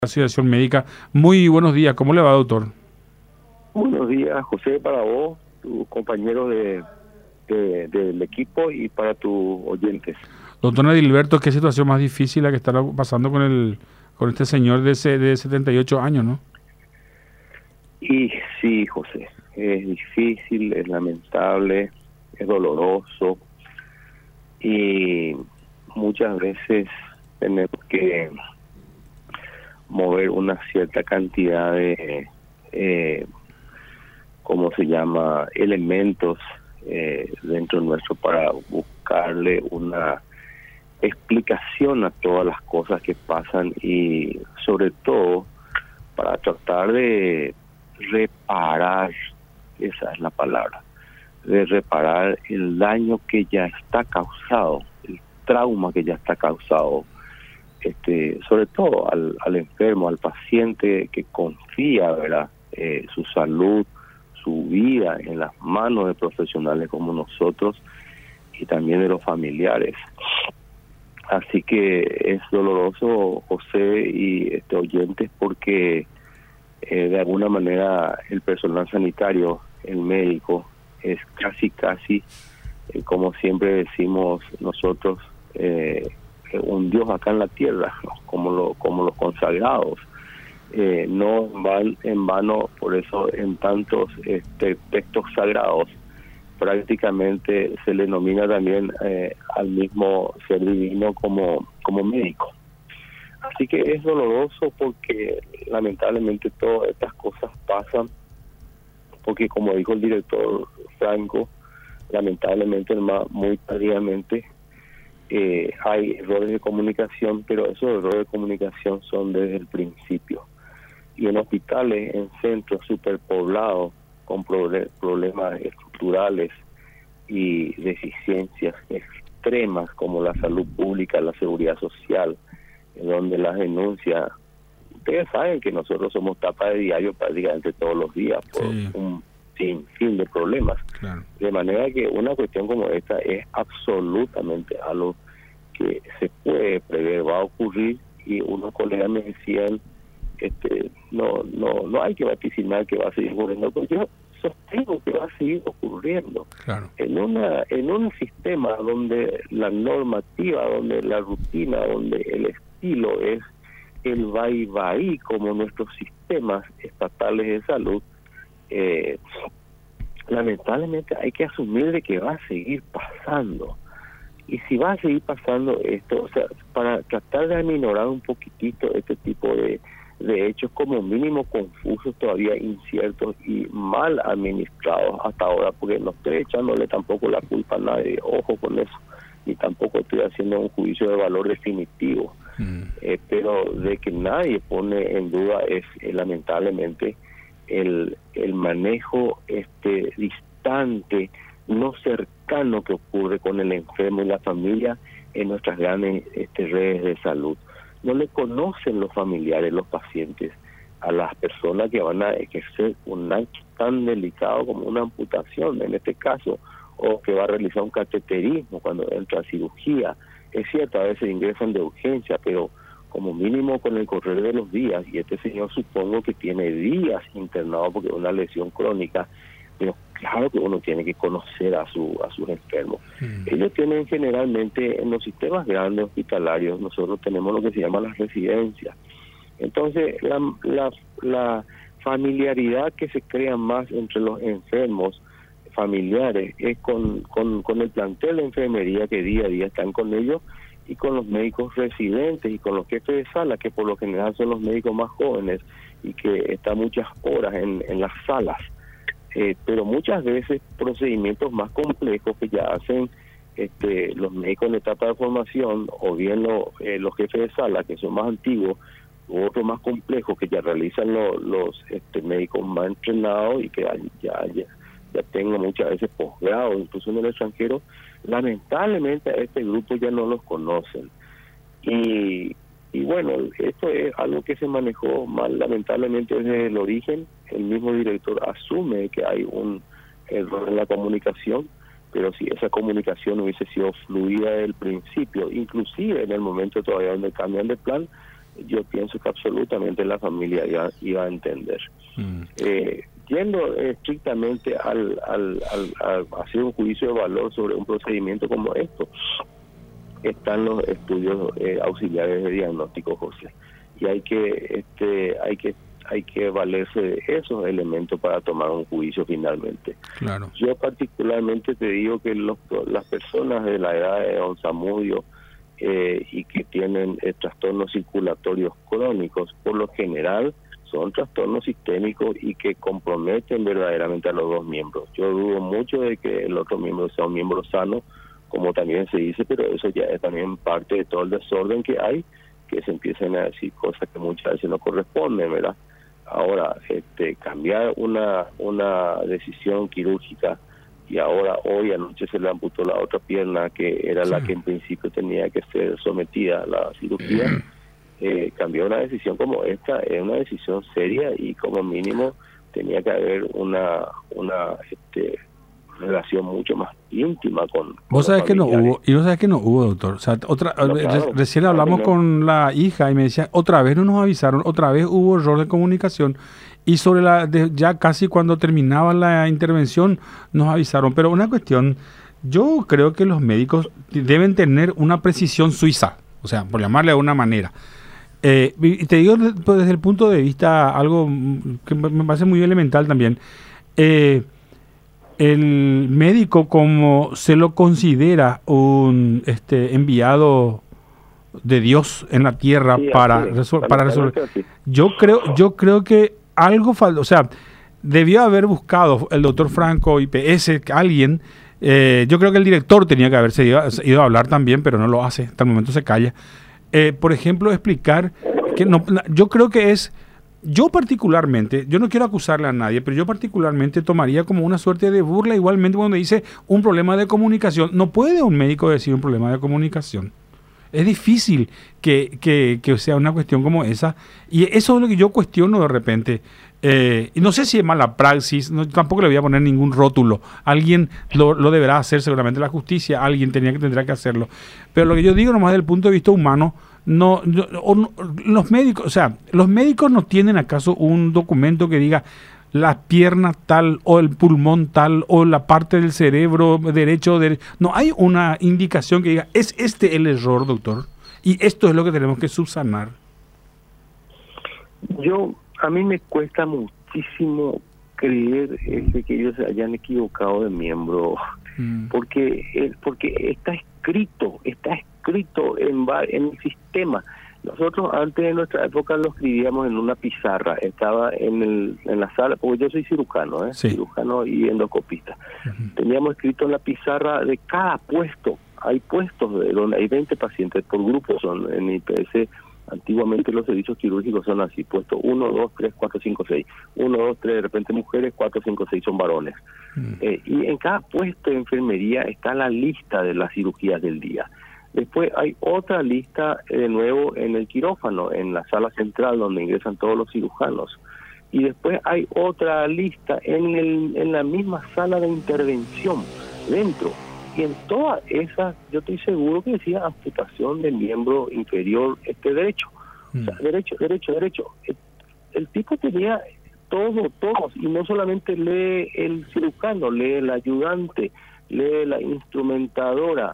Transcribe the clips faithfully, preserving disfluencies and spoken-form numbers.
Asociación Médica. Muy buenos días, ¿cómo le va, doctor? Buenos días, José, para vos, tus compañeros de, de- del equipo y para tus oyentes. Doctor Edilberto, ¿qué situación más difícil la que está pasando con el con este señor de, ese, de setenta y ocho años, ¿no? Y sí, José, es difícil, es lamentable, es doloroso y muchas veces tenemos que mover una cierta cantidad de, eh, ¿cómo se llama?, elementos eh, dentro nuestro para buscarle una explicación a todas las cosas que pasan y sobre todo para tratar de reparar, esa es la palabra, de reparar el daño que ya está causado, el trauma que ya está causado, este, sobre todo al, al enfermo, al paciente que confía, ¿verdad?, eh, su salud, su vida en las manos de profesionales como nosotros y también de los familiares. Así que es doloroso, José y este oyentes, porque eh, de alguna manera el personal sanitario, el médico, es casi, casi, eh, como siempre decimos nosotros, eh, un Dios acá en la tierra, ¿no?, como, lo, como los consagrados. Eh, no van en vano, por eso en tantos este, textos sagrados prácticamente se le denomina también eh, al mismo ser divino como, como médico. Así que es doloroso porque lamentablemente todas estas cosas pasan, porque como dijo el director Franco, lamentablemente muy tardíamente eh, hay errores de comunicación, pero esos errores de comunicación son desde el principio. Y en hospitales, en centros superpoblados, con problemas estructurales y deficiencias extremas como la salud pública, la seguridad social, donde las denuncias, ustedes saben que nosotros somos tapa de diario prácticamente todos los días por Sí, un sinfín de problemas. claro. De manera que una cuestión como esta es absolutamente algo que se puede prever, va a ocurrir, y unos colegas me decían, este no no no hay que vaticinar que va a seguir ocurriendo, porque yo sostengo que va a seguir ocurriendo Claro. en una en un sistema donde la normativa, donde la rutina, donde el estilo es el va y va ahí, como nuestros sistemas estatales de salud. eh, lamentablemente hay que asumir de que va a seguir pasando. Y si va a seguir pasando esto, o sea, para tratar de aminorar un poquitito este tipo de, de hechos como mínimo confusos, todavía inciertos y mal administrados hasta ahora, porque no estoy echándole tampoco la culpa a nadie, ojo con eso, y tampoco estoy haciendo un juicio de valor definitivo, Mm. eh, pero de que nadie pone en duda es eh, lamentablemente el, el manejo este distante, no cercano, que ocurre con el enfermo y la familia en nuestras grandes este, redes de salud. No le conocen los familiares, los pacientes, a las personas que van a ejercer un acto tan delicado como una amputación, en este caso, o que va a realizar un cateterismo cuando entra a cirugía. Es cierto, a veces ingresan de urgencia, pero como mínimo con el correr de los días, y este señor supongo que tiene días internado porque es una lesión crónica, pero claro que uno tiene que conocer a su a sus enfermos. Mm. Ellos tienen generalmente en los sistemas grandes hospitalarios, nosotros tenemos lo que se llama las residencias. Entonces la, la, la familiaridad que se crea más entre los enfermos familiares es con, con, con el plantel de enfermería que día a día están con ellos, y con los médicos residentes y con los jefes de sala, que por lo general son los médicos más jóvenes y que están muchas horas en, en las salas. Eh, pero muchas veces procedimientos más complejos que ya hacen este, los médicos en etapa de formación, o bien lo, eh, los jefes de sala, que son más antiguos, u otros más complejos que ya realizan lo, los este, médicos más entrenados y que ya, ya, ya tengan muchas veces posgrado, incluso en el extranjero. Lamentablemente a este grupo ya no los conocen. Y, y bueno, esto es algo que se manejó mal lamentablemente desde el origen. El mismo director asume que hay un error en la comunicación, pero si esa comunicación hubiese sido fluida desde el principio, inclusive en el momento todavía donde cambian de plan, yo pienso que absolutamente la familia iba, iba a entender. Mm. Eh, yendo estrictamente al, al, al, al hacer un juicio de valor sobre un procedimiento como esto, están los estudios eh, auxiliares de diagnóstico, José, y hay que este hay que hay que valerse de esos elementos para tomar un juicio finalmente. Claro. Yo particularmente te digo que los, las personas de la edad de Don Zamudio eh, y que tienen eh, trastornos circulatorios crónicos, por lo general son trastornos sistémicos y que comprometen verdaderamente a los dos miembros. Yo dudo mucho de que el otro miembro sea un miembro sano, como también se dice, pero eso ya es también parte de todo el desorden que hay, que se empiezan a decir cosas que muchas veces no corresponden, ¿verdad? Ahora, este, cambiar una una decisión quirúrgica y ahora hoy anoche se le amputó la otra pierna que era sí. la que en principio tenía que ser sometida a la cirugía, eh, cambiar una decisión como esta es una decisión seria y como mínimo tenía que haber una una este, relación mucho más íntima con, con vos sabés que no hubo y vos sabés que no hubo, doctor. O sea, otra no, claro, re, recién hablamos no. con la hija y me decía otra vez no nos avisaron, otra vez hubo error de comunicación y sobre la de, ya casi cuando terminaba la intervención nos avisaron, pero una cuestión, yo creo que los médicos deben tener una precisión suiza, o sea, por llamarle de una manera. Eh, y te digo desde el punto de vista algo que me parece muy elemental también. Eh, el médico, como se lo considera un este enviado de Dios en la tierra sí, para, resol- para resolver, yo creo, yo creo que algo falta, o sea, debió haber buscado el doctor Franco I P S, alguien, eh, yo creo que el director tenía que haberse ido, ido a hablar también, pero no lo hace, hasta el momento se calla. Eh, por ejemplo, explicar que no, yo creo que es Yo particularmente, yo no quiero acusarle a nadie, pero yo particularmente tomaría como una suerte de burla igualmente cuando dice un problema de comunicación. No puede un médico decir un problema de comunicación. Es difícil que, que, que sea una cuestión como esa. Y eso es lo que yo cuestiono de repente. Eh, y no sé si es mala praxis, no, tampoco le voy a poner ningún rótulo. Alguien lo, lo deberá hacer, seguramente la justicia, alguien tenía que, tendrá que hacerlo. Pero lo que yo digo nomás desde el punto de vista humano, no, no, no, los médicos, o sea, los médicos no tienen acaso un documento que diga la pierna tal o el pulmón tal o la parte del cerebro derecho, de, no hay una indicación que diga es este el error, doctor, y esto es lo que tenemos que subsanar. Yo, a mí me cuesta muchísimo creer ese que ellos se hayan equivocado de miembro, mm. porque eh, porque está escrito, está escrito en, en el sistema. Nosotros antes de nuestra época lo escribíamos en una pizarra, estaba en el en la sala, porque yo soy cirujano, ¿eh? Sí. cirujano y endoscopista. Uh-huh. Teníamos escrito en la pizarra de cada puesto, hay puestos de donde hay veinte pacientes por grupo, son en I P S. Antiguamente los servicios quirúrgicos son así, puesto uno, dos, tres, cuatro, cinco, seis. uno, dos, tres, de repente mujeres, cuatro, cinco, seis son varones. Mm. Eh, y en cada puesto de enfermería está la lista de las cirugías del día. Después hay otra lista de nuevo en el quirófano, en la sala central donde ingresan todos los cirujanos. Y después hay otra lista en, el, en la misma sala de intervención, dentro. Y en todas esas, yo estoy seguro que decía amputación del miembro inferior este derecho. Mm. O sea, derecho, derecho, derecho. El, el tipo tenía todo, todos, y no solamente lee el cirujano, lee el ayudante, lee la instrumentadora,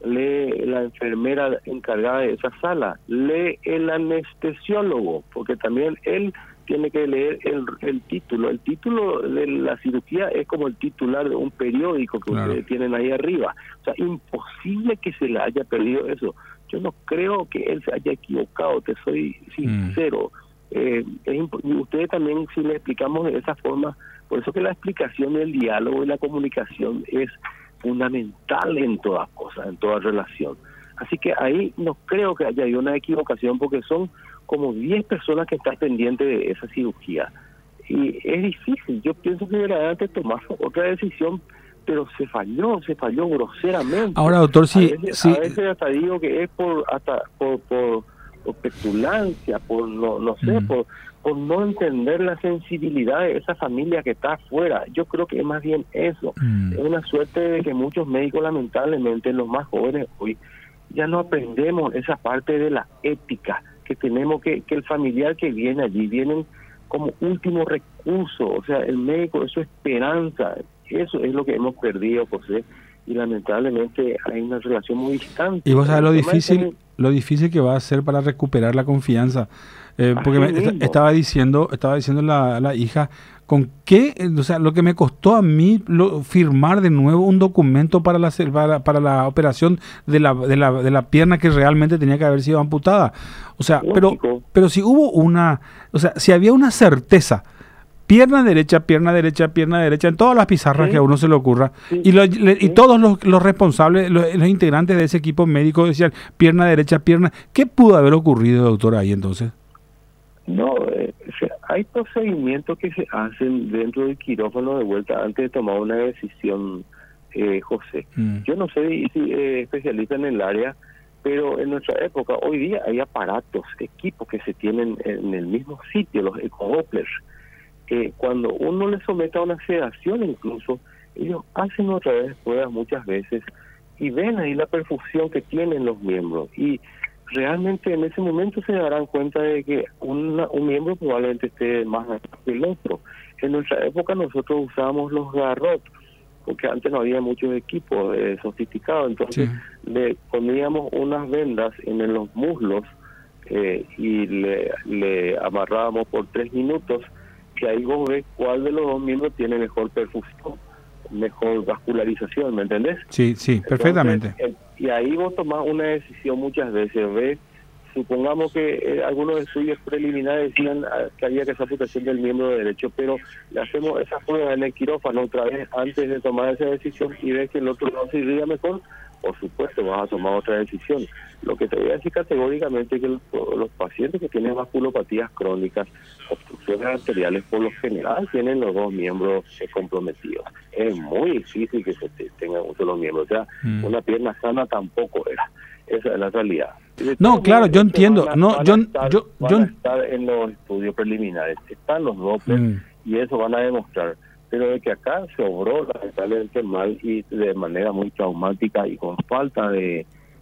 lee la enfermera encargada de esa sala, lee el anestesiólogo, porque también él tiene que leer el, el título. El título de la cirugía es como el titular de un periódico que claro. ustedes tienen ahí arriba. O sea, imposible que se le haya perdido eso. Yo no creo que él se haya equivocado, te soy sincero. Mm. Eh, es imp- ustedes también, si le explicamos de esa forma, por eso que la explicación del diálogo y la comunicación es fundamental en todas cosas, en toda relación. Así que ahí no creo que haya una equivocación, porque son como diez personas que están pendientes de esa cirugía. Y es difícil, yo pienso que verdaderamente tomar otra decisión, pero se falló, se falló groseramente. Ahora, doctor, sí... A veces, sí. A veces hasta digo que es por hasta por, por, por petulancia, por no, no sé, mm. por, por no entender la sensibilidad de esa familia que está afuera. Yo creo que es más bien eso. Mm. Es una suerte de que muchos médicos, lamentablemente, los más jóvenes hoy, ya no aprendemos esa parte de la ética que tenemos que, que el familiar que viene allí, vienen como último recurso, o sea, el médico es su esperanza, eso es lo que hemos perdido, José, y lamentablemente hay una relación muy distante. Y vos sabés lo difícil, lo difícil que va a ser para recuperar la confianza, eh, porque me, est- estaba diciendo, estaba diciendo la, la hija, con qué, o sea, lo que me costó a mí lo, firmar de nuevo un documento para la para, para la operación de la, de la de la pierna que realmente tenía que haber sido amputada. O sea, pero pero si hubo una, o sea, si había una certeza, pierna derecha, pierna derecha, pierna derecha, en todas las pizarras, sí, que a uno se le ocurra, sí, y, lo, le, sí. y todos los, los responsables, los, los integrantes de ese equipo médico decían pierna derecha, pierna. ¿Qué pudo haber ocurrido, doctor, ahí entonces? No, eh, o sea, hay procedimientos que se hacen dentro del quirófano de vuelta antes de tomar una decisión, eh, José. Mm. Yo no soy eh, especialista en el área, pero en nuestra época, hoy día hay aparatos, equipos que se tienen en el mismo sitio, los eco-dopplers. Eh, cuando uno le somete a una sedación incluso, ellos hacen otra vez pruebas muchas veces y ven ahí la perfusión que tienen los miembros. Y realmente en ese momento se darán cuenta de que una, un miembro probablemente esté más alto que el otro. En nuestra época nosotros usábamos los garrots, porque antes no había muchos equipos eh, sofisticados, entonces sí. le poníamos unas vendas en los muslos eh, y le, le amarrábamos por tres minutos, que ahí vos ves cuál de los dos miembros tiene mejor perfusión, mejor vascularización, ¿me entendés? Sí, sí, perfectamente. Entonces, el, y ahí vos tomás una decisión muchas veces, ¿ves? Supongamos que eh, algunos estudios preliminares decían uh, que había que hacer amputación del miembro derecho, pero le hacemos esas pruebas en el quirófano otra vez antes de tomar esa decisión y ves que el otro no se iría mejor, por supuesto vas a tomar otra decisión. Lo que te voy a decir categóricamente es que los, los pacientes que tienen vasculopatías crónicas, obstrucciones arteriales, por lo general tienen los dos miembros eh, comprometidos. Es muy difícil que se te, tengan un solo miembro, o sea, mm. una pierna sana tampoco era. Esa es la realidad. No, claro, yo entiendo. Van a, no, van yo, a estar, yo, van yo... a estar en los estudios preliminares. Están los Doppler mm. y eso van a demostrar. Pero de que acá se obró lamentablemente mal y de manera muy traumática y con falta de,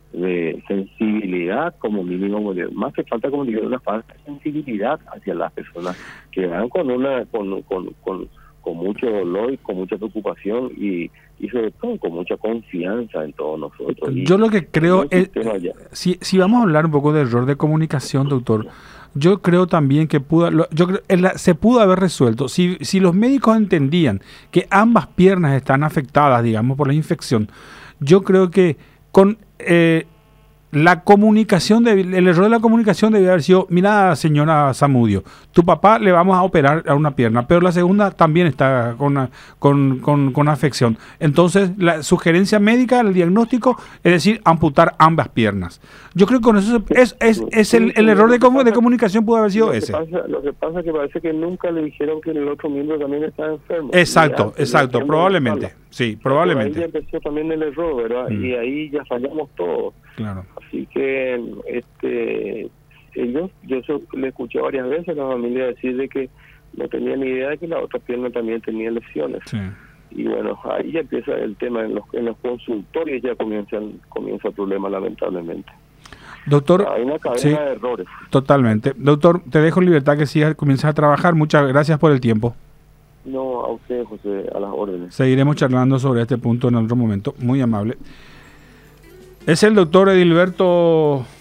de sensibilidad como mínimo, más que falta como digo, una falta de sensibilidad hacia las personas que van con una con con, con, con mucho dolor y con mucha preocupación y, y sobre todo con mucha confianza en todos nosotros. Y yo lo que creo es, si, si vamos a hablar un poco de error de comunicación, doctor, yo creo también que pudo, yo creo, se pudo haber resuelto si, si los médicos entendían que ambas piernas están afectadas, digamos, por la infección. Yo creo que con eh, la comunicación, de, el error de la comunicación debía haber sido, mira, señora Zamudio, tu papá le vamos a operar a una pierna, pero la segunda también está con, con, con, con afección. Entonces, la sugerencia médica, el diagnóstico, es decir, amputar ambas piernas. Yo creo que con eso es, es, es el, el error de, de comunicación pudo haber sido ese. Pasa, lo que pasa es que parece que nunca le dijeron que el otro miembro también estaba enfermo. Exacto, exacto, probablemente. Sí, probablemente. Ahí ya empezó también el error, ¿verdad? Mm. Y ahí ya fallamos todos. Claro. Así que, este, ellos, yo so, le escuché varias veces a la familia decir de que no tenía ni idea de que la otra pierna también tenía lesiones. Sí. Y bueno, ahí ya empieza el tema, en los, en los consultorios ya comienzan, comienza el problema lamentablemente. Doctor, hay una cadena sí, de errores. Totalmente. Doctor, te dejo en libertad que sigas, comiences a trabajar. Muchas gracias por el tiempo. No, a usted, José, a las órdenes. Seguiremos charlando sobre este punto en otro momento. Muy amable. Es el doctor Edilberto